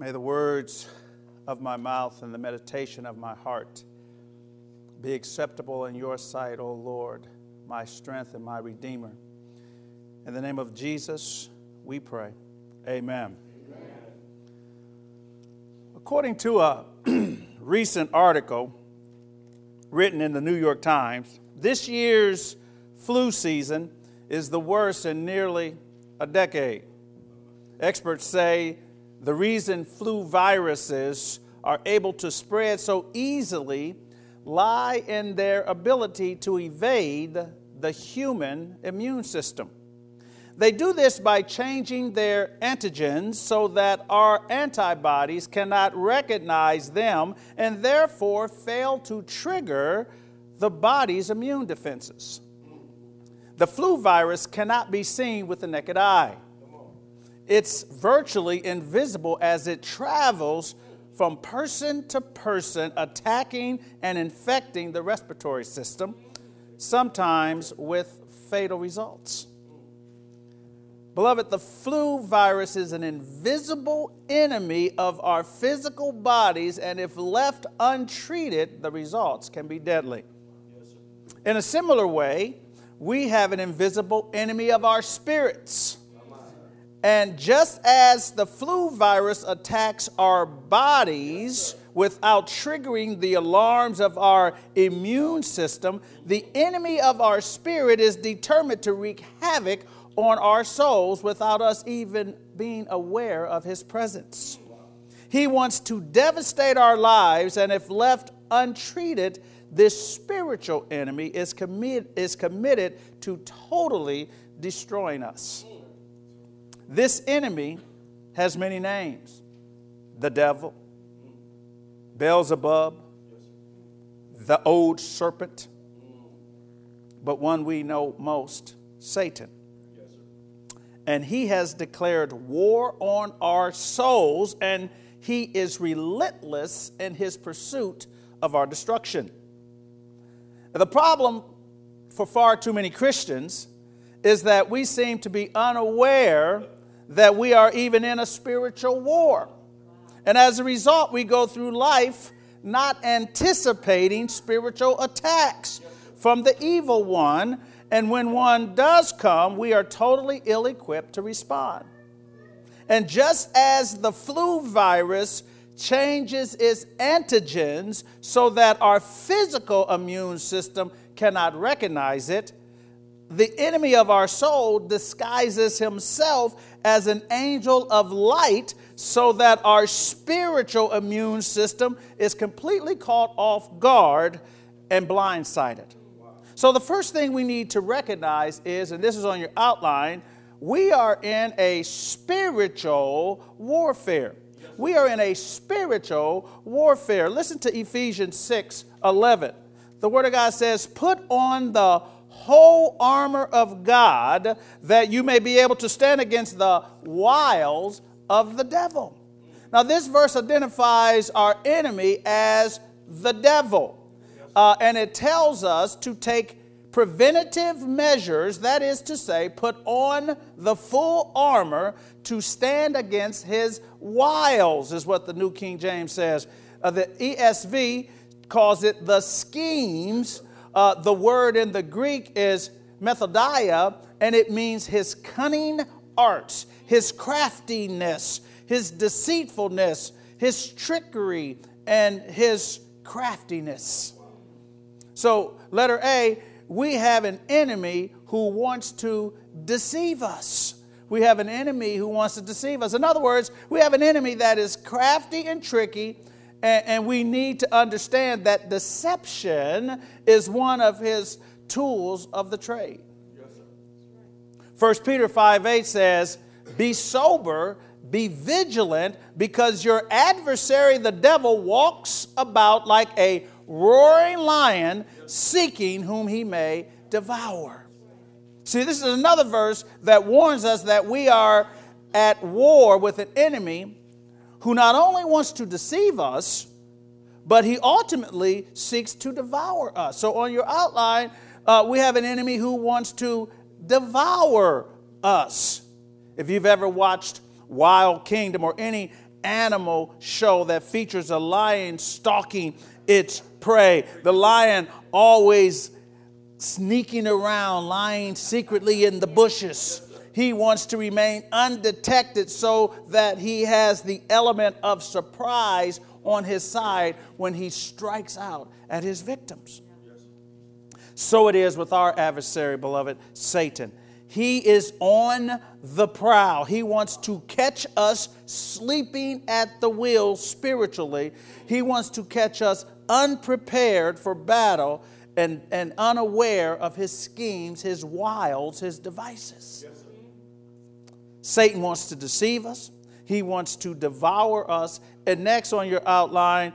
May the words of my mouth and the meditation of my heart be acceptable in your sight, O Lord, my strength and my Redeemer. In the name of Jesus, we pray. Amen. Amen. According to a recent article written in the New York Times, this year's flu season is the worst in nearly a decade. Experts say the reason flu viruses are able to spread so easily lie in their ability to evade the human immune system. They do this by changing their antigens so that our antibodies cannot recognize them and therefore fail to trigger the body's immune defenses. The flu virus cannot be seen with the naked eye. It's virtually invisible as it travels from person to person, attacking and infecting the respiratory system, sometimes with fatal results. Beloved, the flu virus is an invisible enemy of our physical bodies, and if left untreated, the results can be deadly. In a similar way, we have an invisible enemy of our spirits. And just as the flu virus attacks our bodies without triggering the alarms of our immune system, the enemy of our spirit is determined to wreak havoc on our souls without us even being aware of his presence. He wants to devastate our lives, and if left untreated, this spiritual enemy is committed to totally destroying us. This enemy has many names: the devil, Beelzebub, the old serpent, but one we know most, Satan. And he has declared war on our souls, and he is relentless in his pursuit of our destruction. The problem for far too many Christians is that we seem to be unaware that we are even in a spiritual war. And as a result, we go through life not anticipating spiritual attacks from the evil one. And when one does come, we are totally ill-equipped to respond. And just as the flu virus changes its antigens so that our physical immune system cannot recognize it, the enemy of our soul disguises himself as an angel of light so that our spiritual immune system is completely caught off guard and blindsided. So the first thing we need to recognize is, and this is on your outline, we are in a spiritual warfare. We are in a spiritual warfare. Listen to Ephesians 6:11. The Word of God says, "Put on the whole armor of God, that you may be able to stand against the wiles of the devil." Now, this verse identifies our enemy as the devil. And it tells us to take preventative measures, that is to say, put on the full armor to stand against his wiles, is what the New King James says. The ESV calls it the schemes. The word in the Greek is methodia, and it means his cunning arts, his craftiness, his deceitfulness, his trickery, and his craftiness. So, letter A, we have an enemy who wants to deceive us. We have an enemy who wants to deceive us. In other words, we have an enemy that is crafty and tricky, and we need to understand that deception is one of his tools of the trade. Yes, sir. 1 Peter 5:8 says, "Be sober, be vigilant, because your adversary, the devil, walks about like a roaring lion, seeking whom he may devour." See, this is another verse that warns us that we are at war with an enemy who not only wants to deceive us, but he ultimately seeks to devour us. So on your outline, we have an enemy who wants to devour us. If you've ever watched Wild Kingdom or any animal show that features a lion stalking its prey. The lion always sneaking around, lying secretly in the bushes. He wants to remain undetected so that he has the element of surprise on his side when he strikes out at his victims. So it is with our adversary, beloved, Satan. He is on the prowl. He wants to catch us sleeping at the wheel spiritually. He wants to catch us unprepared for battle and unaware of his schemes, his wiles, his devices. Yes, Satan wants to deceive us. He wants to devour us. And next on your outline,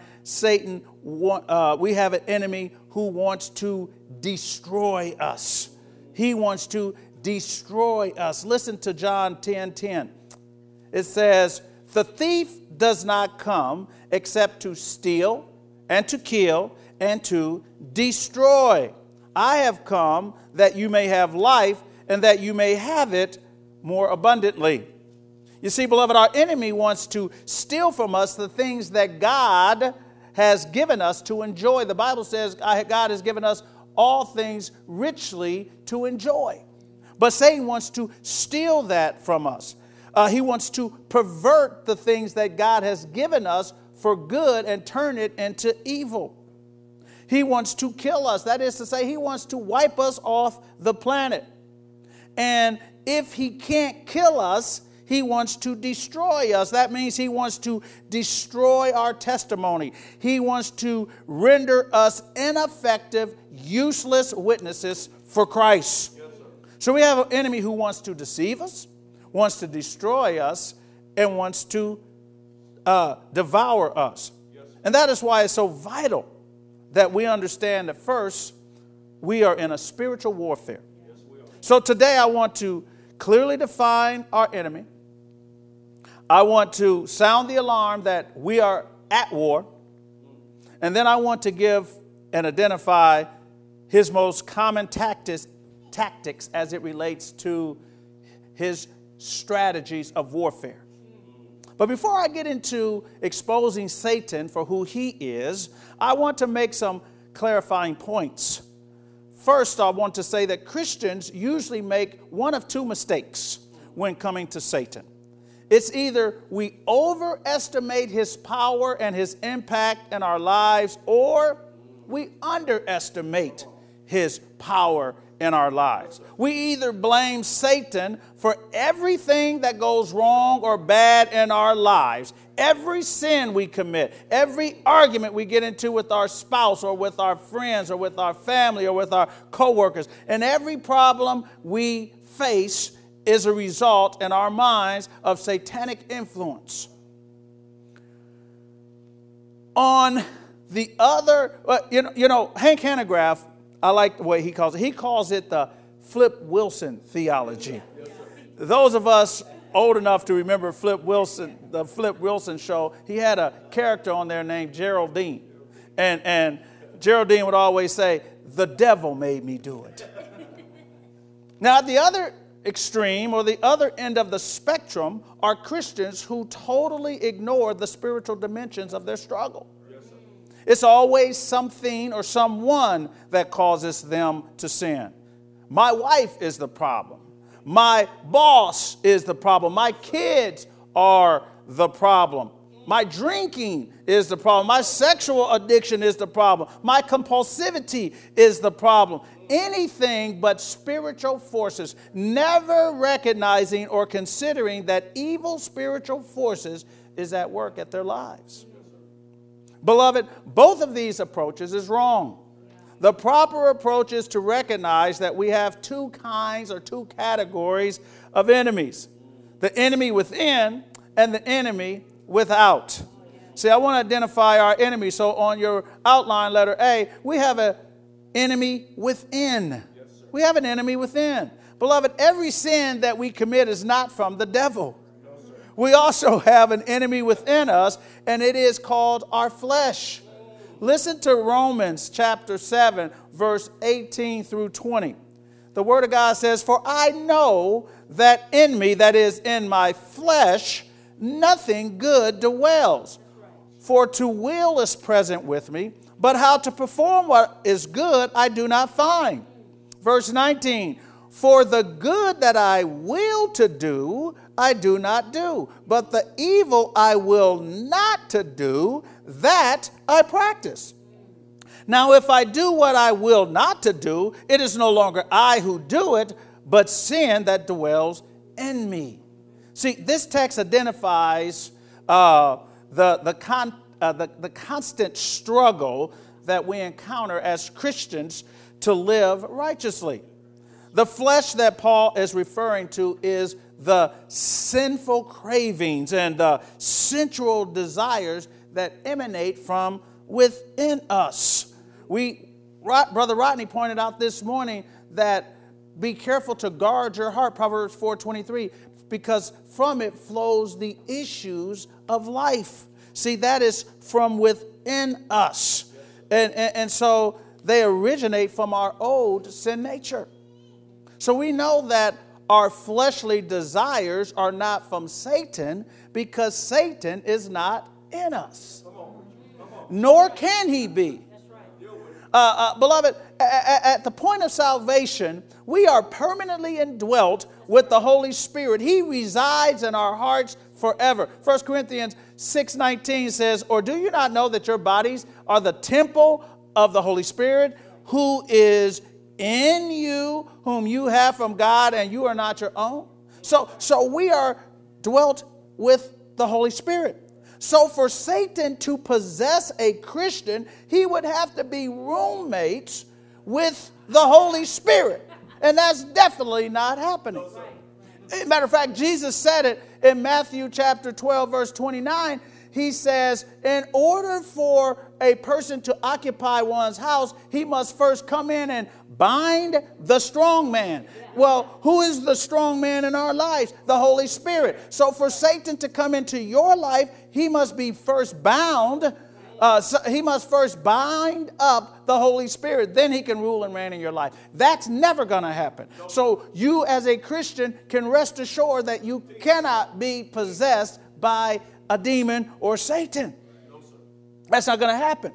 we have an enemy who wants to destroy us. He wants to destroy us. Listen to John 10:10. It says, "The thief does not come except to steal and to kill and to destroy. I have come that you may have life and that you may have it more abundantly." You see, beloved, our enemy wants to steal from us the things that God has given us to enjoy. The Bible says God has given us all things richly to enjoy. But Satan wants to steal that from us. He wants to pervert the things that God has given us for good and turn it into evil. He wants to kill us. That is to say, he wants to wipe us off the planet. And if he can't kill us, he wants to destroy us. That means he wants to destroy our testimony. He wants to render us ineffective, useless witnesses for Christ. Yes, so we have an enemy who wants to deceive us, wants to destroy us, and wants to devour us. Yes. And that is why it's so vital that we understand that first, we are in a spiritual warfare. Yes, we are. So today I want to clearly define our enemy. I want to sound the alarm that we are at war. And then I want to give and identify his most common tactics as it relates to his strategies of warfare. But before I get into exposing Satan for who he is, I want to make some clarifying points. First, I want to say that Christians usually make one of two mistakes when coming to Satan. It's either we overestimate his power and his impact in our lives, or we underestimate his power in our lives. We either blame Satan for everything that goes wrong or bad in our lives, every sin we commit, every argument we get into with our spouse or with our friends or with our family or with our coworkers, and every problem we face is a result in our minds of satanic influence. On the other, Hank Hanegraaff, I like the way he calls it. He calls it the Flip Wilson theology. Yes, those of us old enough to remember Flip Wilson, the Flip Wilson show, he had a character on there named Geraldine. And Geraldine would always say, "The devil made me do it." Now, at the other extreme or the other end of the spectrum are Christians who totally ignore the spiritual dimensions of their struggle. It's always something or someone that causes them to sin. My wife is the problem. My boss is the problem. My kids are the problem. My drinking is the problem. My sexual addiction is the problem. My compulsivity is the problem. Anything but spiritual forces, never recognizing or considering that evil spiritual forces is at work at their lives. Beloved, both of these approaches is wrong. The proper approach is to recognize that we have two kinds or two categories of enemies. The enemy within and the enemy without. See, I want to identify our enemy. So on your outline, letter A, we have an enemy within. We have an enemy within. Beloved, every sin that we commit is not from the devil. We also have an enemy within us, and it is called our flesh. Listen to Romans chapter 7, verse 18 through 20. The Word of God says, "For I know that in me, that is in my flesh, nothing good dwells. For to will is present with me, but how to perform what is good I do not find. Verse 19, for the good that I will to do, I do not do, but the evil I will not to do, that I practice. Now, if I do what I will not to do, it is no longer I who do it, but sin that dwells in me. See, this text identifies the constant struggle that we encounter as Christians to live righteously. The flesh that Paul is referring to is the sinful cravings and the sensual desires that emanate from within us. Brother Rodney pointed out this morning that be careful to guard your heart, Proverbs 4:23, because from it flows the issues of life. See, that is from within us. And so they originate from our old sin nature. So we know that our fleshly desires are not from Satan because Satan is not in us. Nor can he be. Beloved, at the point of salvation, we are permanently indwelt with the Holy Spirit. He resides in our hearts forever. 1 Corinthians 6:19 says, or do you not know that your bodies are the temple of the Holy Spirit, who is in you, whom you have from God, and you are not your own? So we are dwelt with the Holy Spirit. So for Satan to possess a Christian, he would have to be roommates with the Holy Spirit. And that's definitely not happening. As a matter of fact, Jesus said it in Matthew chapter 12, verse 29. He says, in order for a person to occupy one's house, he must first come in and bind the strong man. Well, who is the strong man in our lives? The Holy Spirit. So for Satan to come into your life, he must be first bound. He must first bind up the Holy Spirit. Then he can rule and reign in your life. That's never going to happen. So you as a Christian can rest assured that you cannot be possessed by a demon or Satan. That's not going to happen.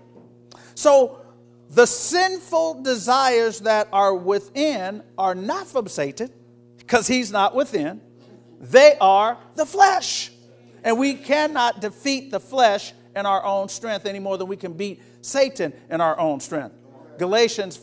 So the sinful desires that are within are not from Satan, because he's not within. They are the flesh. And we cannot defeat the flesh in our own strength any more than we can beat Satan in our own strength. Galatians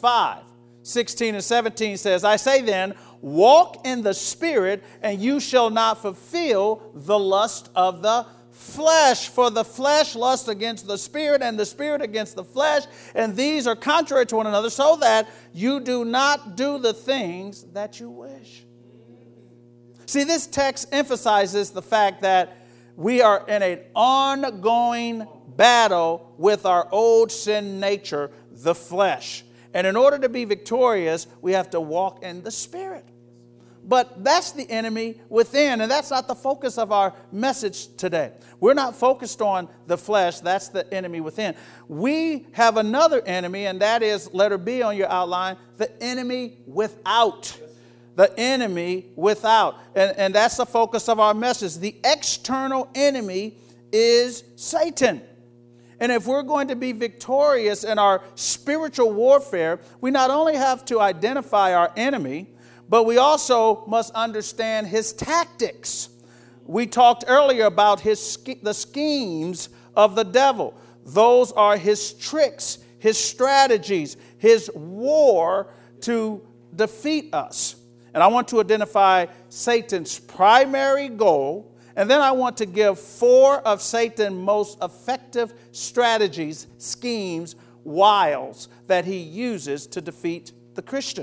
5:16 and 17 says, I say then, walk in the Spirit, and you shall not fulfill the lust of the flesh. For the flesh lusts against the Spirit, and the Spirit against the flesh, and these are contrary to one another, so that you do not do the things that you wish. See, this text emphasizes the fact that we are in an ongoing battle with our old sin nature, the flesh. And in order to be victorious, we have to walk in the Spirit. But that's the enemy within, and that's not the focus of our message today. We're not focused on the flesh. That's the enemy within. We have another enemy, and that is, letter B on your outline, the enemy without. The enemy without. And that's the focus of our message. The external enemy is Satan. And if we're going to be victorious in our spiritual warfare, we not only have to identify our enemy, but we also must understand his tactics. We talked earlier about the schemes of the devil. Those are his tricks, his strategies, his war to defeat us. And I want to identify Satan's primary goal, and then I want to give 4 of Satan's most effective strategies, schemes, wiles that he uses to defeat the Christian.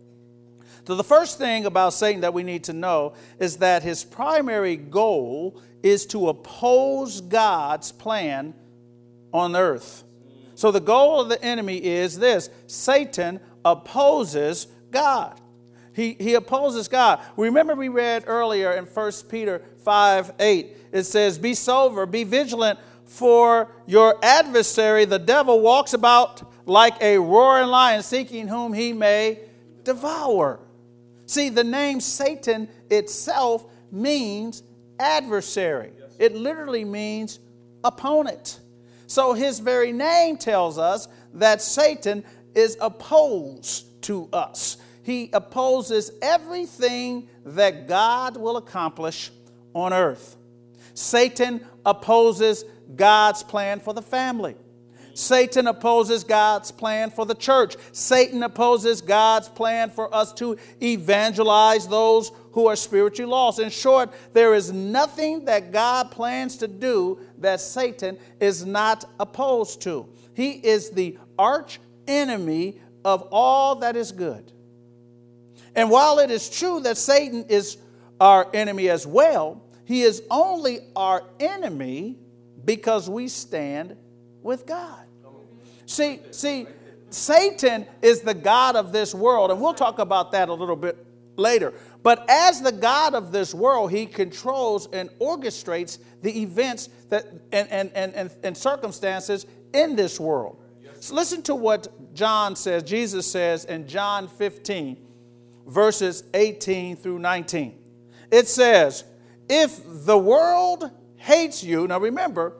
So the first thing about Satan that we need to know is that his primary goal is to oppose God's plan on earth. So the goal of the enemy is this: Satan opposes God. He opposes God. Remember we read earlier in 1 Peter 5:8. It says, be sober, be vigilant, for your adversary, the devil, walks about like a roaring lion, seeking whom he may devour. See, the name Satan itself means adversary. Yes. it literally means opponent. So his very name tells us that Satan is opposed to us. He opposes everything that God will accomplish on earth. Satan opposes God's plan for the family. Satan opposes God's plan for the church. Satan opposes God's plan for us to evangelize those who are spiritually lost. In short, there is nothing that God plans to do that Satan is not opposed to. He is the arch enemy of all that is good. And while it is true that Satan is our enemy as well, he is only our enemy because we stand with God. See, Satan is the god of this world, and we'll talk about that a little bit later. But as the god of this world, he controls and orchestrates the events that and circumstances in this world. So listen to what John says, Jesus says in John 15, verses 18 through 19. It says, if the world hates you, now remember,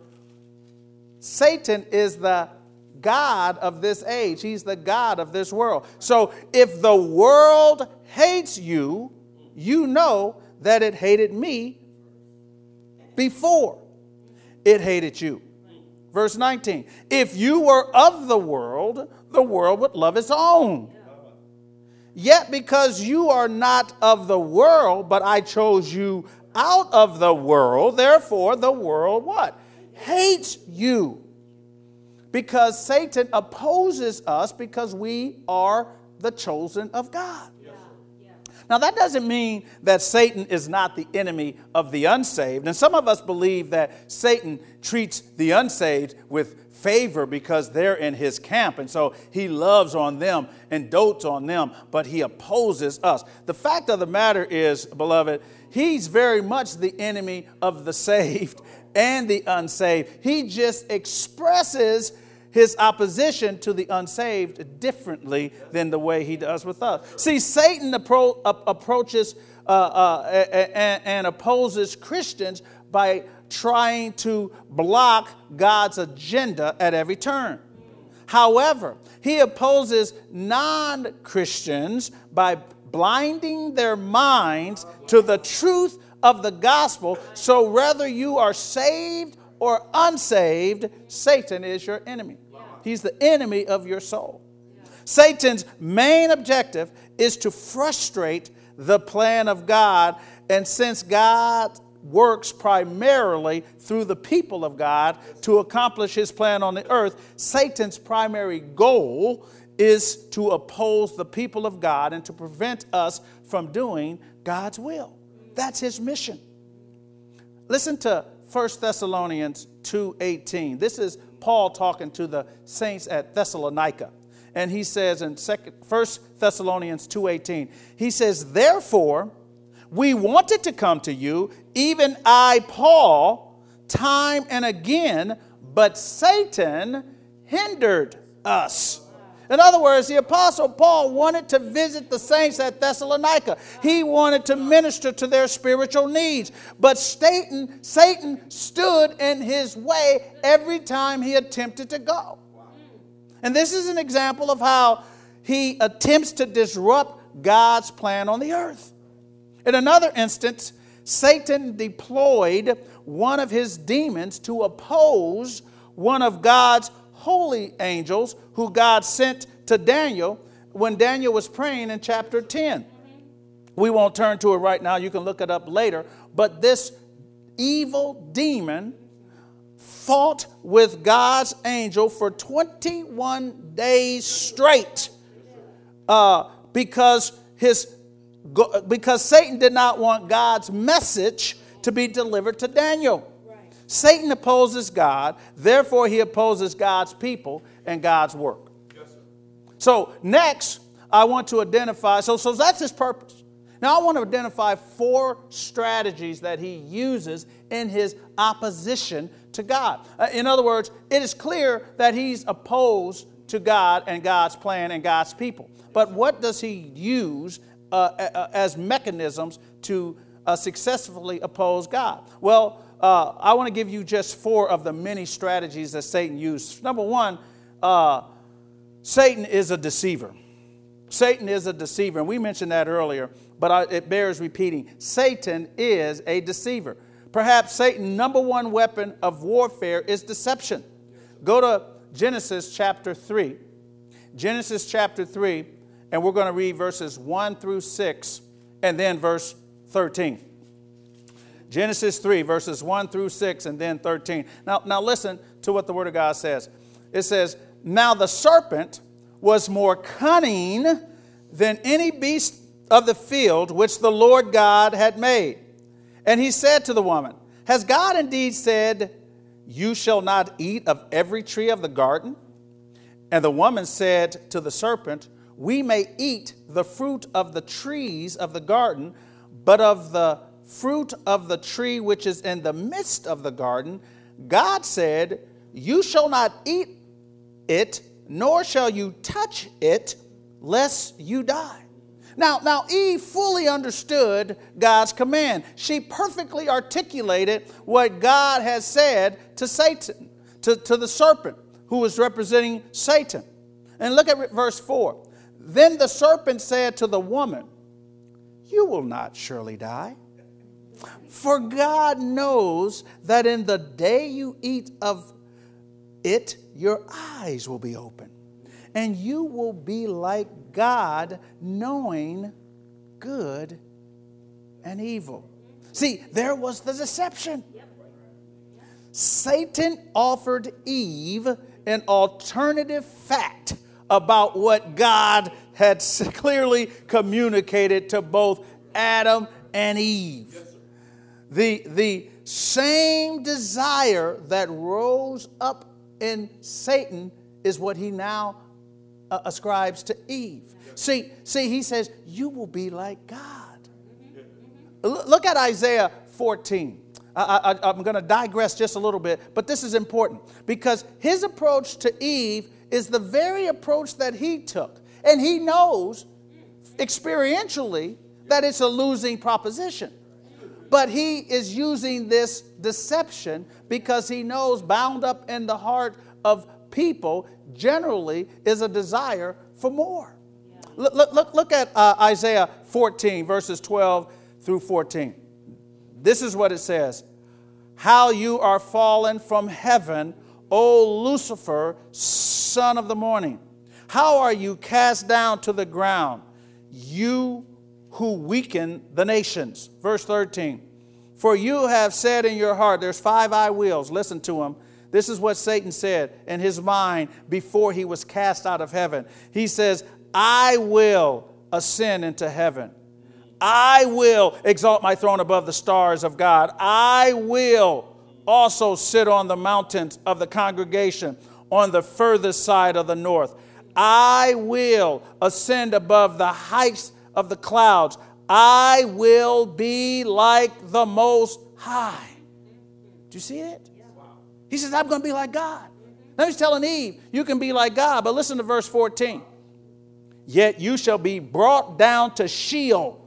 Satan is the god of this age. He's the god of this world. So if the world hates you, you know that it hated me before it hated you. Verse 19, if you were of the world would love its own. Yet because you are not of the world, but I chose you out of the world, therefore the world what? Hates you. Because Satan opposes us because we are the chosen of God. Now, that doesn't mean that Satan is not the enemy of the unsaved. And some of us believe that Satan treats the unsaved with favor because they're in his camp. And so he loves on them and dotes on them, but he opposes us. The fact of the matter is, beloved, he's very much the enemy of the saved and the unsaved. He just expresses his opposition to the unsaved differently than the way he does with us. See, Satan approaches and opposes Christians by trying to block God's agenda at every turn. However, he opposes non-Christians by blinding their minds to the truth of the gospel. So whether you are saved or unsaved, Satan is your enemy. He's the enemy of your soul. Satan's main objective is to frustrate the plan of God. And since God works primarily through the people of God to accomplish his plan on the earth, Satan's primary goal is to oppose the people of God and to prevent us from doing God's will. That's his mission. Listen to 1 Thessalonians 2:18. This is Paul talking to the saints at Thessalonica. And he says in 1 Thessalonians 2:18, he says, therefore, we wanted to come to you, even I, Paul, time and again, but Satan hindered us. In other words, the Apostle Paul wanted to visit the saints at Thessalonica. He wanted to minister to their spiritual needs. But Satan stood in his way every time he attempted to go. And this is an example of how he attempts to disrupt God's plan on the earth. In another instance, Satan deployed one of his demons to oppose one of God's holy angels who God sent to Daniel when Daniel was praying in chapter 10. We won't turn to it right now. You can look it up later. But this evil demon fought with God's angel for 21 days straight because Satan did not want God's message to be delivered to Daniel. Satan opposes God, therefore he opposes God's people and God's work. Yes, sir. So next, I want to identify, so that's his purpose. Now I want to identify 4 strategies that he uses in his opposition to God. In other words, it is clear that he's opposed to God and God's plan and God's people. But what does he use as mechanisms to successfully oppose God? Well, I want to give you just 4 of the many strategies that Satan used. Number 1, Satan is a deceiver. Satan is a deceiver, and we mentioned that earlier, but it bears repeating. Satan is a deceiver. Perhaps Satan's number 1 weapon of warfare is deception. Go to Genesis chapter 3. Genesis chapter 3, and we're going to read verses 1 through 6, and then verse 13. Genesis 3, verses 1 through 6, and then 13. Now listen to what the Word of God says. It says, "Now the serpent was more cunning than any beast of the field which the Lord God had made. And he said to the woman, Has God indeed said, You shall not eat of every tree of the garden? And the woman said to the serpent, We may eat the fruit of the trees of the garden, but of the fruit of the tree which is in the midst of the garden, God said, You shall not eat it, nor shall you touch it, lest you die." Now Eve fully understood God's command. She perfectly articulated what God has said to Satan, to the serpent, who was representing Satan. And look at verse 4. "Then the serpent said to the woman, You will not surely die. For God knows that in the day you eat of it, your eyes will be open, and you will be like God, knowing good and evil." See, there was the deception. Satan offered Eve an alternative fact about what God had clearly communicated to both Adam and Eve. The same desire that rose up in Satan is what he now ascribes to Eve. See, he says, you will be like God. Look at Isaiah 14. I'm going to digress just a little bit, but this is important because his approach to Eve is the very approach that he took. And he knows experientially that it's a losing proposition. But he is using this deception because he knows bound up in the heart of people generally is a desire for more. Look at Isaiah 14, verses 12 through 14. This is what it says. "How you are fallen from heaven, O Lucifer, son of the morning. How are you cast down to the ground, you who weaken the nations." Verse 13. "For you have said in your heart," there's 5 I wills, listen to him. This is what Satan said in his mind before he was cast out of heaven. He says, "I will ascend into heaven. I will exalt my throne above the stars of God. I will also sit on the mountains of the congregation on the furthest side of the north. I will ascend above the heights of the clouds. I will be like the Most High." Do you see it? He says, I'm going to be like God. Now he's telling Eve, you can be like God. But listen to verse 14. "Yet you shall be brought down to Sheol,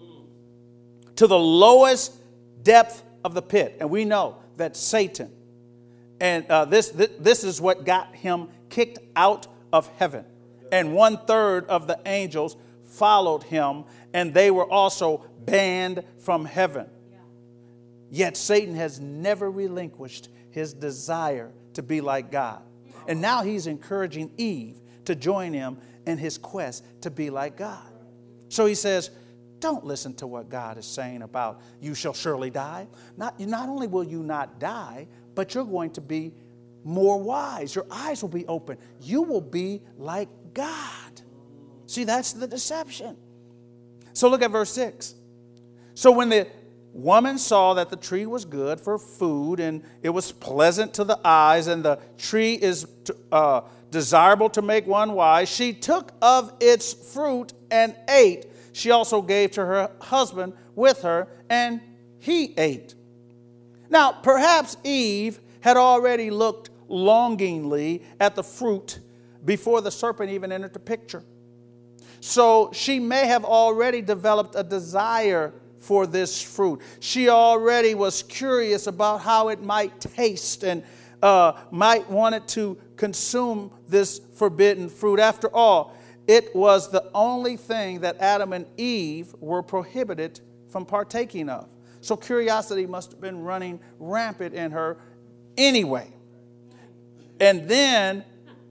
to the lowest depth of the pit." And we know that Satan, and this is what got him kicked out of heaven. And 1/3 of the angels followed him, and they were also banned from heaven. Yet Satan has never relinquished his desire to be like God. And now he's encouraging Eve to join him in his quest to be like God. So he says, don't listen to what God is saying about you shall surely die. Not only will you not die, but you're going to be more wise. Your eyes will be open. You will be like God. See, that's the deception. So look at verse 6. "So when the woman saw that the tree was good for food, and it was pleasant to the eyes, and the tree is desirable to make one wise, she took of its fruit and ate. She also gave to her husband with her, and he ate." Now, perhaps Eve had already looked longingly at the fruit before the serpent even entered the picture. So she may have already developed a desire for this fruit. She already was curious about how it might taste and might wanted to consume this forbidden fruit. After all, it was the only thing that Adam and Eve were prohibited from partaking of. So curiosity must have been running rampant in her anyway. And then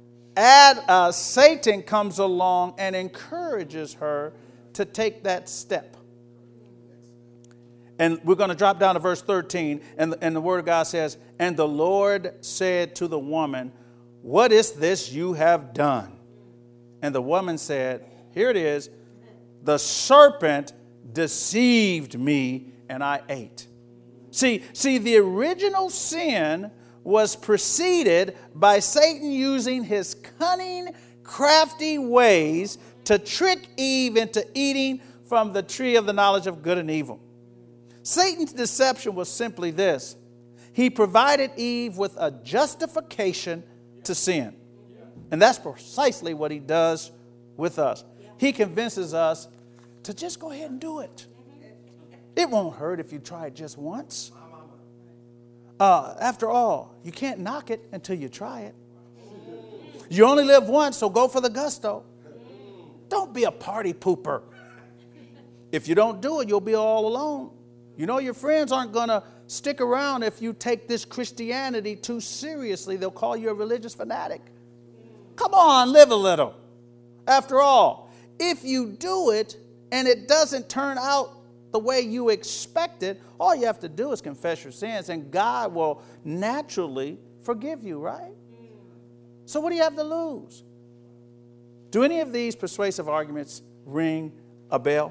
Satan comes along and encourages her to take that step. And we're going to drop down to verse 13. And the word of God says, "And the Lord said to the woman, 'What is this you have done?' And the woman said," here it is, "The serpent deceived me and I ate." See, the original sin was preceded by Satan using his cunning, crafty ways to trick Eve into eating from the tree of the knowledge of good and evil. Satan's deception was simply this: he provided Eve with a justification to sin. And that's precisely what he does with us. He convinces us to just go ahead and do it. It won't hurt if you try it just once. After all, you can't knock it until you try it. You only live once, so go for the gusto. Don't be a party pooper. If you don't do it, you'll be all alone. You know your friends aren't going to stick around if you take this Christianity too seriously. They'll call you a religious fanatic. Come on, live a little. After all, if you do it and it doesn't turn out the way you expected, all you have to do is confess your sins and God will naturally forgive you, right? So what do you have to lose? Do any of these persuasive arguments ring a bell?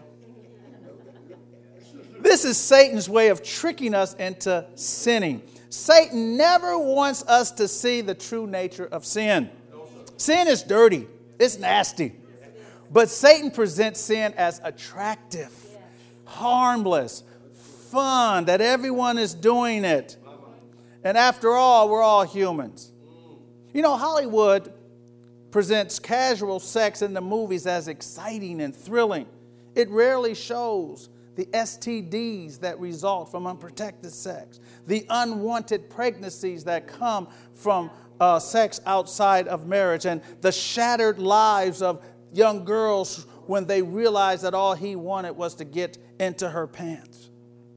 This is Satan's way of tricking us into sinning. Satan never wants us to see the true nature of sin. Sin is dirty. It's nasty. But Satan presents sin as attractive, harmless, fun, that everyone is doing it. And after all, we're all humans. You know, Hollywood presents casual sex in the movies as exciting and thrilling. It rarely shows the STDs that result from unprotected sex, the unwanted pregnancies that come from sex outside of marriage, and the shattered lives of young girls when they realized that all he wanted was to get into her pants.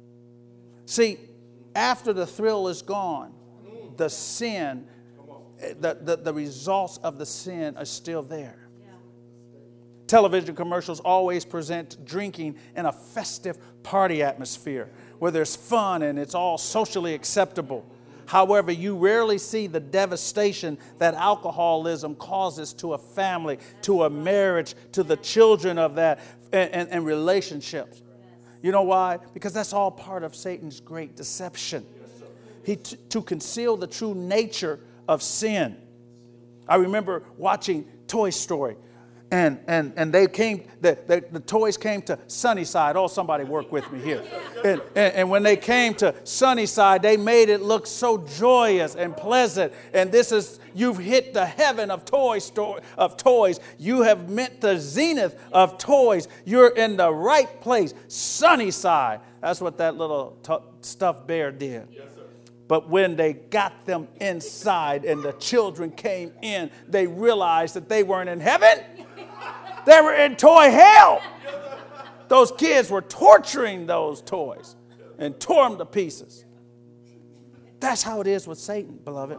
See, after the thrill is gone, the sin, the results of the sin are still there. Television commercials always present drinking in a festive party atmosphere where there's fun and it's all socially acceptable. However, you rarely see the devastation that alcoholism causes to a family, to a marriage, to the children of that, and relationships. You know why? Because that's all part of Satan's great deception. To conceal the true nature of sin. I remember watching Toy Story. And they came, the toys came to Sunnyside. Oh, somebody work with me here. And when they came to Sunnyside, they made it look so joyous and pleasant. And this is, you've hit the heaven of toys. You have met the zenith of toys. You're in the right place, Sunnyside. That's what that little stuffed bear did. Yes, sir. But when they got them inside and the children came in, they realized that they weren't in heaven. They were in toy hell. Those kids were torturing those toys and tore them to pieces. That's how it is with Satan, beloved.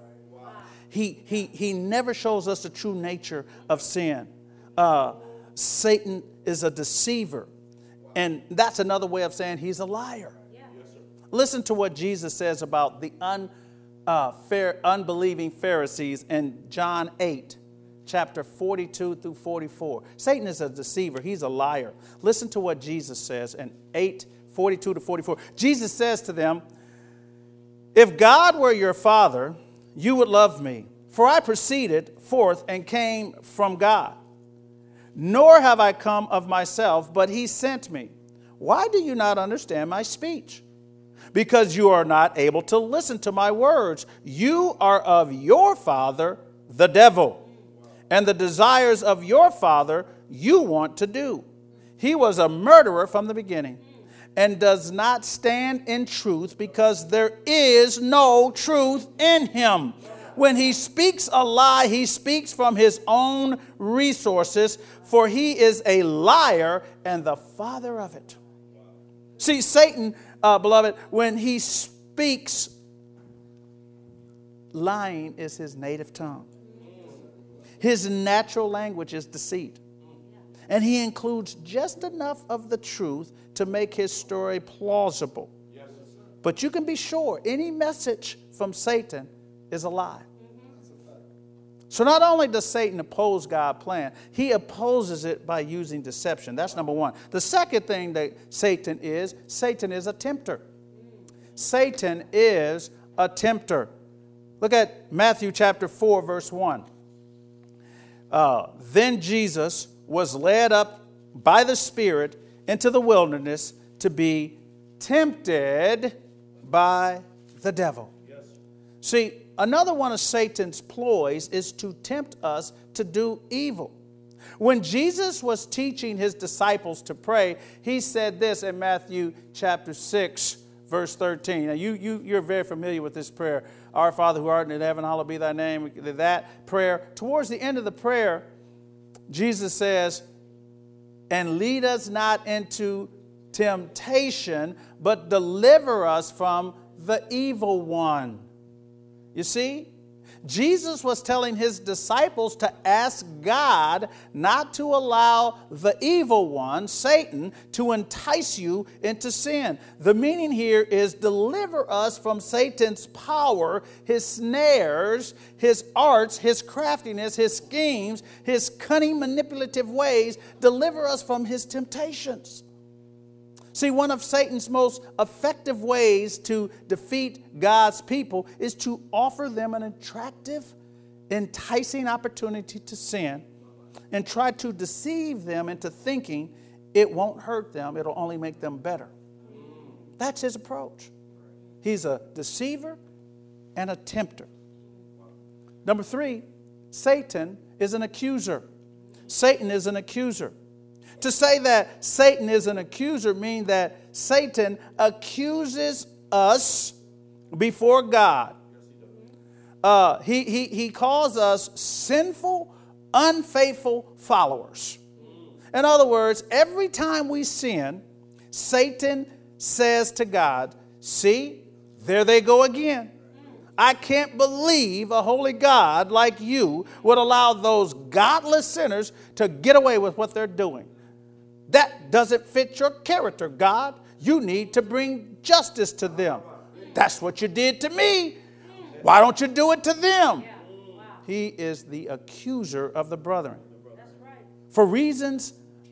He never shows us the true nature of sin. Satan is a deceiver. And that's another way of saying he's a liar. Listen to what Jesus says about the unbelieving Pharisees in John 8. Chapter 42 through 44. Satan is a deceiver. He's a liar. Listen to what Jesus says in 8:42 to 44. Jesus says to them, "If God were your father, you would love me, for I proceeded forth and came from God. Nor have I come of myself, but he sent me. Why do you not understand my speech? Because you are not able to listen to my words. You are of your father, the devil. And the desires of your father you want to do. He was a murderer from the beginning and does not stand in truth, because there is no truth in him. When he speaks a lie, he speaks from his own resources, for he is a liar and the father of it. See, Satan, beloved, when he speaks, lying is his native tongue. His natural language is deceit. And he includes just enough of the truth to make his story plausible. But you can be sure any message from Satan is a lie. So not only does Satan oppose God's plan, he opposes it by using deception. That's number one. The second thing that Satan is a tempter. Satan is a tempter. Look at Matthew chapter 4, verse 1. Then Jesus was led up by the Spirit into the wilderness to be tempted by the devil. Yes. See, another one of Satan's ploys is to tempt us to do evil. When Jesus was teaching his disciples to pray, he said this in Matthew chapter 6, verse 13. Now, you're very familiar with this prayer. Our Father who art in heaven, hallowed be thy name. That prayer. Towards the end of the prayer, Jesus says, and lead us not into temptation, but deliver us from the evil one. You see, Jesus was telling his disciples to ask God not to allow the evil one, Satan, to entice you into sin. The meaning here is deliver us from Satan's power, his snares, his arts, his craftiness, his schemes, his cunning manipulative ways. Deliver us from his temptations. See, one of Satan's most effective ways to defeat God's people is to offer them an attractive, enticing opportunity to sin and try to deceive them into thinking it won't hurt them, it'll only make them better. That's his approach. He's a deceiver and a tempter. Number 3, Satan is an accuser. Satan is an accuser. To say that Satan is an accuser means that Satan accuses us before God. He calls us sinful, unfaithful followers. In other words, every time we sin, Satan says to God, see, there they go again. I can't believe a holy God like you would allow those godless sinners to get away with what they're doing. That doesn't fit your character, God. You need to bring justice to them. That's what you did to me. Why don't you do it to them? He is the accuser of the brethren. For reasons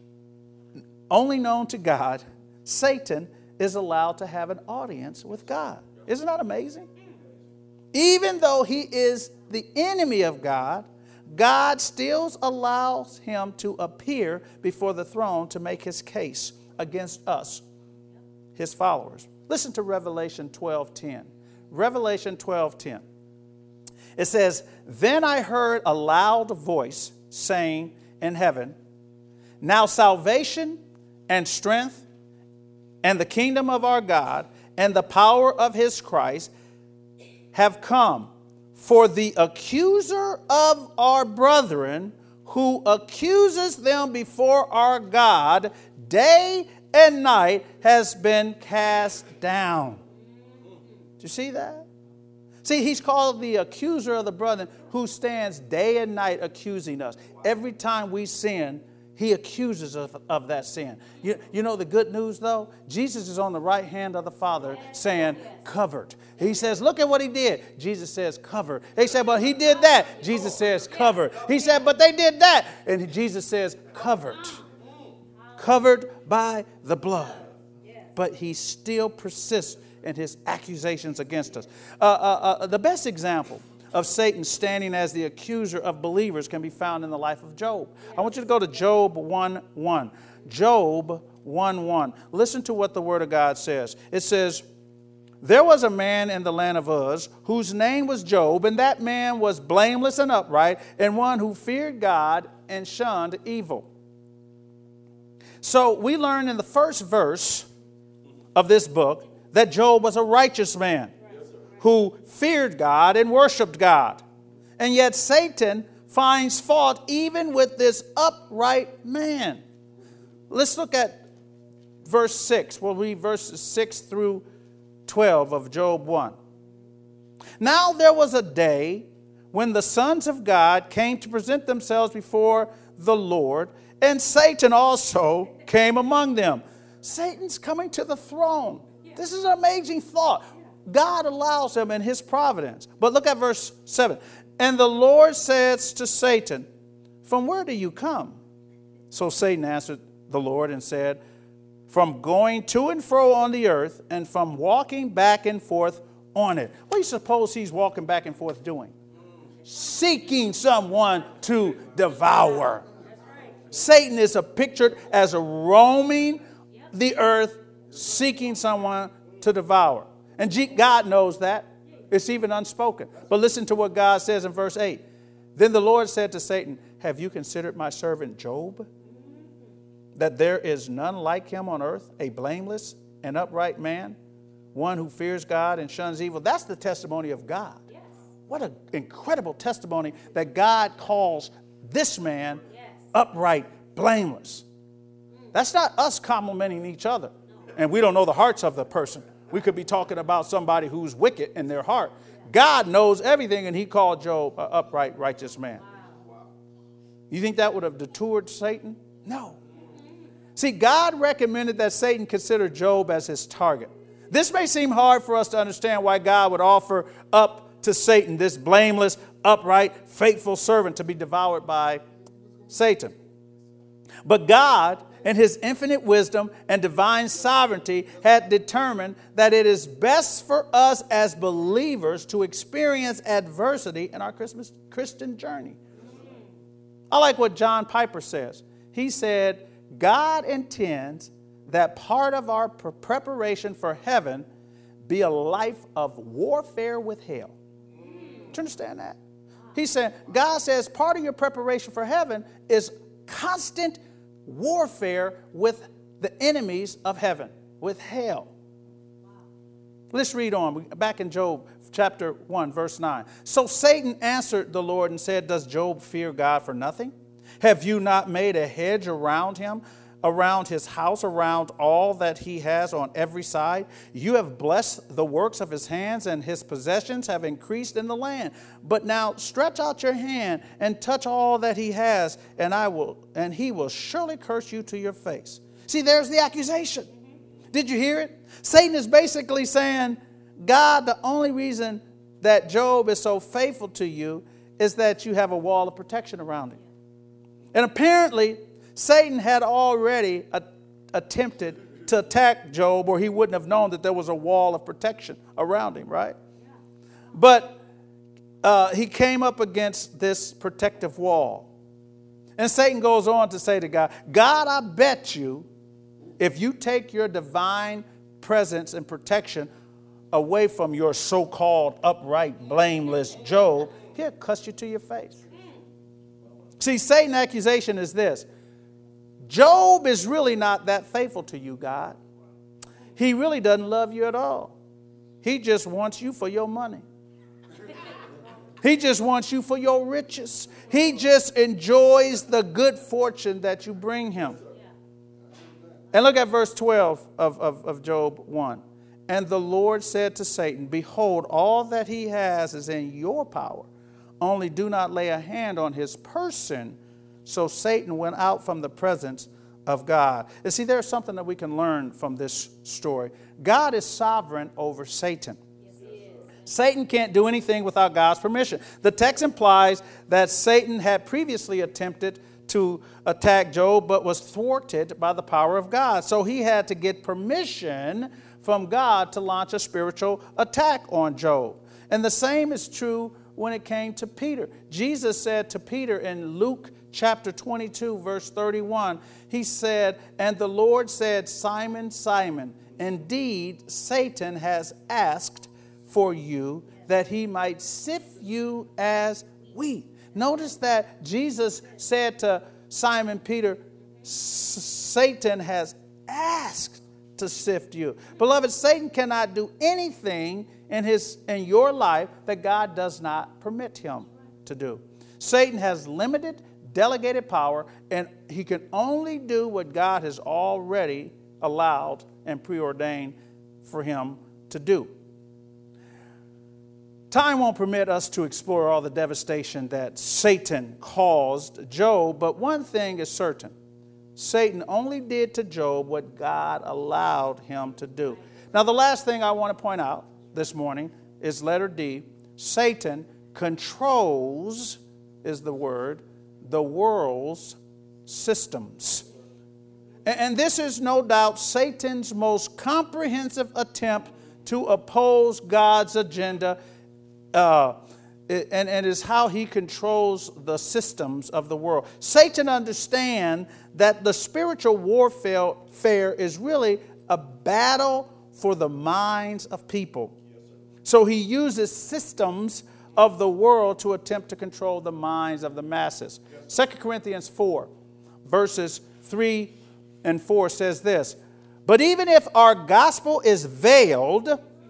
only known to God, Satan is allowed to have an audience with God. Isn't that amazing? Even though he is the enemy of God, God still allows him to appear before the throne to make his case against us, his followers. Listen to Revelation 12:10. Revelation 12:10. It says, then I heard a loud voice saying in heaven, now salvation and strength and the kingdom of our God and the power of his Christ have come. For the accuser of our brethren, who accuses them before our God day and night, has been cast down. Do you see that? See, he's called the accuser of the brethren, who stands day and night accusing us. Every time we sin, he accuses us of that sin. You know the good news, though? Jesus is on the right hand of the Father saying, covered. He says, look at what he did. Jesus says, covered. They said, but he did that. Jesus says, covered. He said, but they did that. And Jesus says, covered. Covered by the blood. But he still persists in his accusations against us. The best example of Satan standing as the accuser of believers can be found in the life of Job. I want you to go to Job 1:1. Job 1:1. Listen to what the Word of God says. It says, there was a man in the land of Uz whose name was Job, and that man was blameless and upright, and one who feared God and shunned evil. So we learn in the first verse of this book that Job was a righteous man who feared God and worshiped God. And yet Satan finds fault even with this upright man. Let's look at verse 6. We'll read verses 6 through 12 of Job 1. Now there was a day when the sons of God came to present themselves before the Lord, and Satan also came among them. Satan's coming to the throne. This is an amazing thought. God allows him in his providence. But look at verse 7. And the Lord says to Satan, from where do you come? So Satan answered the Lord and said, from going to and fro on the earth, and from walking back and forth on it. What do you suppose he's walking back and forth doing? Seeking someone to devour. Satan is pictured as roaming the earth, seeking someone to devour. And God knows that. It's even unspoken. But listen to what God says in verse 8. Then the Lord said to Satan, have you considered my servant Job? That there is none like him on earth, a blameless and upright man, one who fears God and shuns evil. That's the testimony of God. Yes. What an incredible testimony that God calls this man upright, blameless. That's not us complimenting each other. And we don't know the hearts of the person. We could be talking about somebody who's wicked in their heart. God knows everything, and he called Job an upright, righteous man. You think that would have deterred Satan? No. See, God recommended that Satan consider Job as his target. This may seem hard for us to understand why God would offer up to Satan this blameless, upright, faithful servant to be devoured by Satan. But God, in his infinite wisdom and divine sovereignty, had determined that it is best for us as believers to experience adversity in our Christian journey. I like what John Piper says. He said, God intends that part of our preparation for heaven be a life of warfare with hell. Do you understand that? He said, God says part of your preparation for heaven is constant warfare with the enemies of heaven, with hell. Let's read on. Back in Job chapter 1, verse 9. So Satan answered the Lord and said, does Job fear God for nothing? Have you not made a hedge around him, around his house, around all that he has on every side? You have blessed the works of his hands, and his possessions have increased in the land. But now stretch out your hand and touch all that he has, and he will surely curse you to your face. See, there's the accusation. Did you hear it? Satan is basically saying, God, the only reason that Job is so faithful to you is that you have a wall of protection around him. And apparently, Satan had already attempted to attack Job, or he wouldn't have known that there was a wall of protection around him, right? Yeah. But he came up against this protective wall. And Satan goes on to say to God, God, I bet you, if you take your divine presence and protection away from your so-called upright, blameless Job, he'll cuss you to your face. See, Satan's accusation is this. Job is really not that faithful to you, God. He really doesn't love you at all. He just wants you for your money. He just wants you for your riches. He just enjoys the good fortune that you bring him. And look at verse 12 of Job 1. And the Lord said to Satan, behold, all that he has is in your power. Only do not lay a hand on his person. So Satan went out from the presence of God. And see, there's something that we can learn from this story. God is sovereign over Satan. Yes, he is. Satan can't do anything without God's permission. The text implies that Satan had previously attempted to attack Job, but was thwarted by the power of God. So he had to get permission from God to launch a spiritual attack on Job. And the same is true when it came to Peter. Jesus said to Peter in Luke chapter 22, verse 31, he said, and the Lord said, Simon, Simon, indeed Satan has asked for you that he might sift you as wheat. Notice that Jesus said to Simon Peter, Satan has asked to sift you. Beloved, Satan cannot do anything in your life that God does not permit him to do. Satan has limited, delegated power, and he can only do what God has already allowed and preordained for him to do. Time won't permit us to explore all the devastation that Satan caused Job, but one thing is certain. Satan only did to Job what God allowed him to do. Now, the last thing I want to point out this morning is letter D. Satan controls, is the word, the world's systems. And this is no doubt Satan's most comprehensive attempt to oppose God's agenda, and is how he controls the systems of the world. Satan understands that the spiritual warfare is really a battle for the minds of people. So he uses systems of the world to attempt to control the minds of the masses. 2 Corinthians 4, verses 3 and 4 says this, "But even if our gospel is veiled,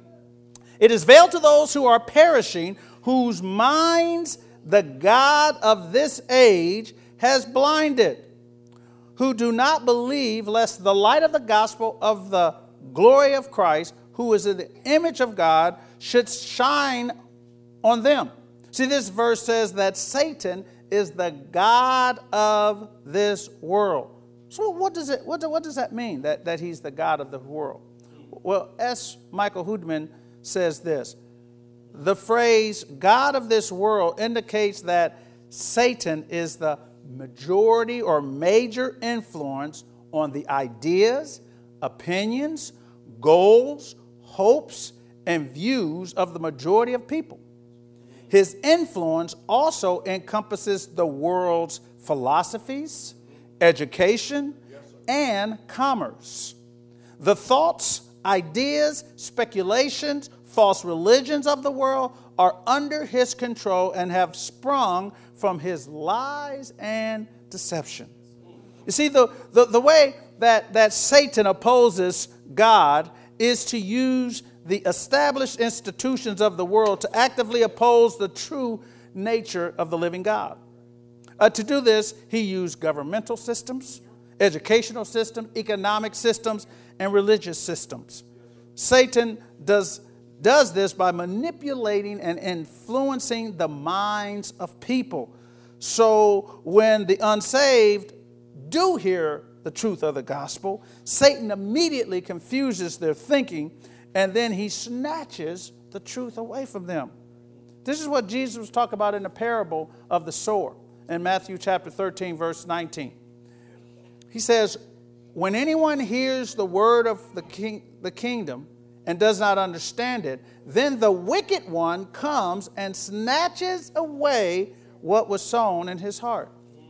it is veiled to those who are perishing, whose minds the God of this age has blinded, who do not believe, lest the light of the gospel of the glory of Christ, who is in the image of God, should shine on them." See, this verse says that Satan is the God of this world. So what does that mean, that he's the God of the world? Well, S. Michael Hoodman says this: the phrase God of this world indicates that Satan is the majority or major influence on the ideas, opinions, goals, hopes, and views of the majority of people. His influence also encompasses the world's philosophies, education, and commerce. The thoughts, ideas, speculations, false religions of the world are under his control and have sprung from his lies and deception. You see, the way that Satan opposes God is to use the established institutions of the world to actively oppose the true nature of the living God. To do this, he used governmental systems, educational systems, economic systems, and religious systems. Satan does this by manipulating and influencing the minds of people. So when the unsaved do hear the truth of the gospel, Satan immediately confuses their thinking, and then he snatches the truth away from them. This is what Jesus was talking about in the parable of the sower in Matthew chapter 13, verse 19. He says, "When anyone hears the word of the kingdom and does not understand it, then the wicked one comes and snatches away what was sown in his heart."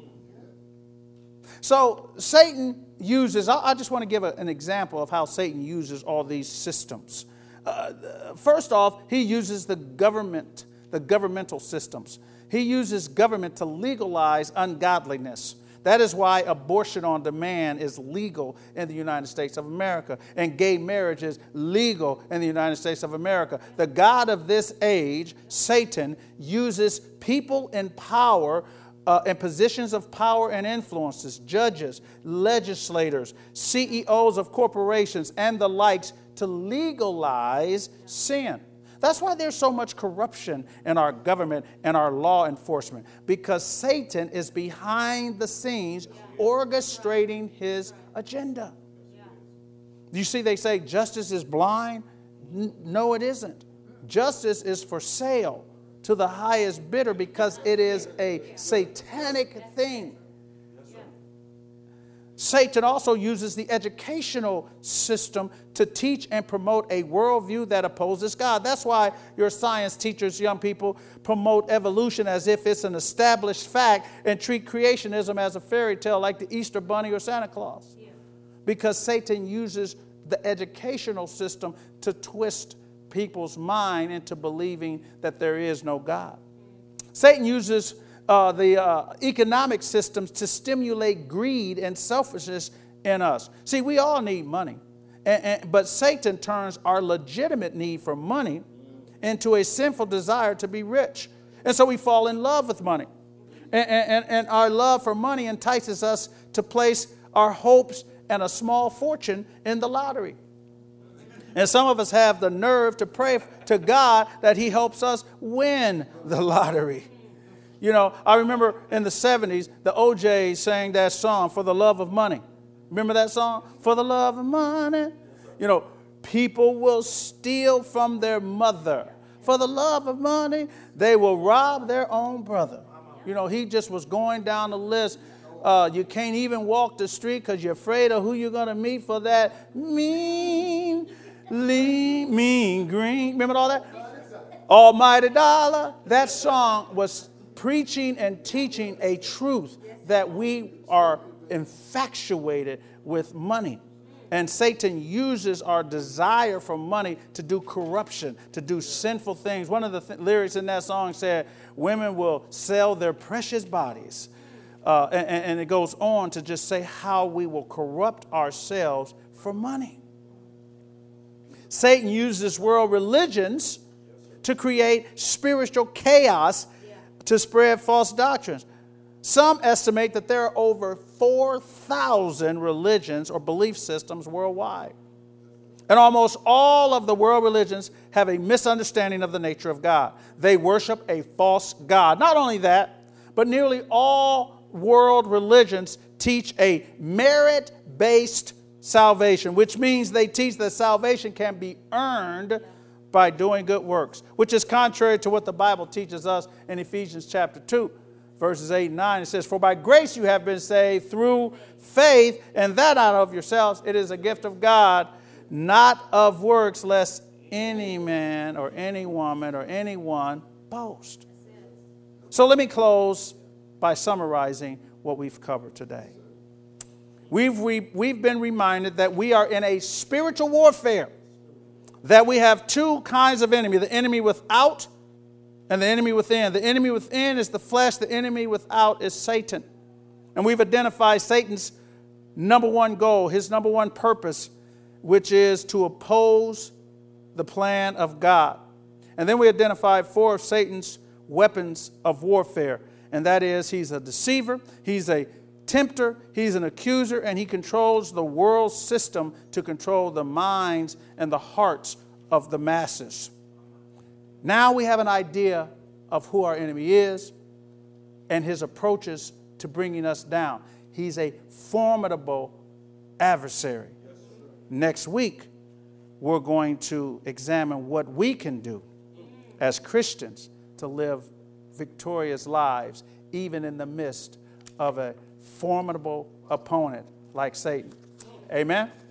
So Satan uses, I just want to give an example of how Satan uses all these systems. First off, he uses the governmental systems. He uses government to legalize ungodliness. That is why abortion on demand is legal in the United States of America, and gay marriage is legal in the United States of America. The God of this age, Satan, uses people in power and positions of power and influences, judges, legislators, CEOs of corporations, and the likes, to legalize sin. That's why there's so much corruption in our government and our law enforcement, because Satan is behind the scenes orchestrating his agenda. You see, they say justice is blind. No, it isn't. Justice is for sale to the highest bidder because it is a satanic thing. Satan also uses the educational system to teach and promote a worldview that opposes God. That's why your science teachers, young people, promote evolution as if it's an established fact and treat creationism as a fairy tale like the Easter Bunny or Santa Claus. Yeah. Because Satan uses the educational system to twist people's mind into believing that there is no God. Satan uses the economic systems to stimulate greed and selfishness in us. See, we all need money. But Satan turns our legitimate need for money into a sinful desire to be rich. And so we fall in love with money. And our love for money entices us to place our hopes and a small fortune in the lottery. And some of us have the nerve to pray to God that he helps us win the lottery. You know, I remember in the 70s, the OJs sang that song, For the Love of Money. Remember that song? For the love of money. You know, people will steal from their mother. For the love of money, they will rob their own brother. You know, he just was going down the list. You can't even walk the street because you're afraid of who you're going to meet for that mean green. Remember all that? Almighty dollar. That song was preaching and teaching a truth that we are infatuated with money. And Satan uses our desire for money to do corruption, to do sinful things. One of the lyrics in that song said, women will sell their precious bodies. And it goes on to just say how we will corrupt ourselves for money. Satan uses world religions to create spiritual chaos, to spread false doctrines. Some estimate that there are over 4,000 religions or belief systems worldwide. And almost all of the world religions have a misunderstanding of the nature of God. They worship a false God. Not only that, but nearly all world religions teach a merit-based salvation, which means they teach that salvation can be earned by doing good works, which is contrary to what the Bible teaches us in Ephesians chapter 2. Verses 8 and 9, it says, For by grace you have been saved through faith, and that not of yourselves. It is a gift of God, not of works, lest any man or any woman or anyone boast. So let me close by summarizing what we've covered today. We've been reminded that we are in a spiritual warfare, that we have two kinds of enemy, the enemy without and the enemy within. The enemy within is the flesh. The enemy without is Satan. And we've identified Satan's number one goal, his number one purpose, which is to oppose the plan of God. And then we identified four of Satan's weapons of warfare. And that is, he's a deceiver, he's a tempter, he's an accuser, and he controls the world system to control the minds and the hearts of the masses. Now we have an idea of who our enemy is and his approaches to bringing us down. He's a formidable adversary. Next week, we're going to examine what we can do as Christians to live victorious lives, even in the midst of a formidable opponent like Satan. Amen.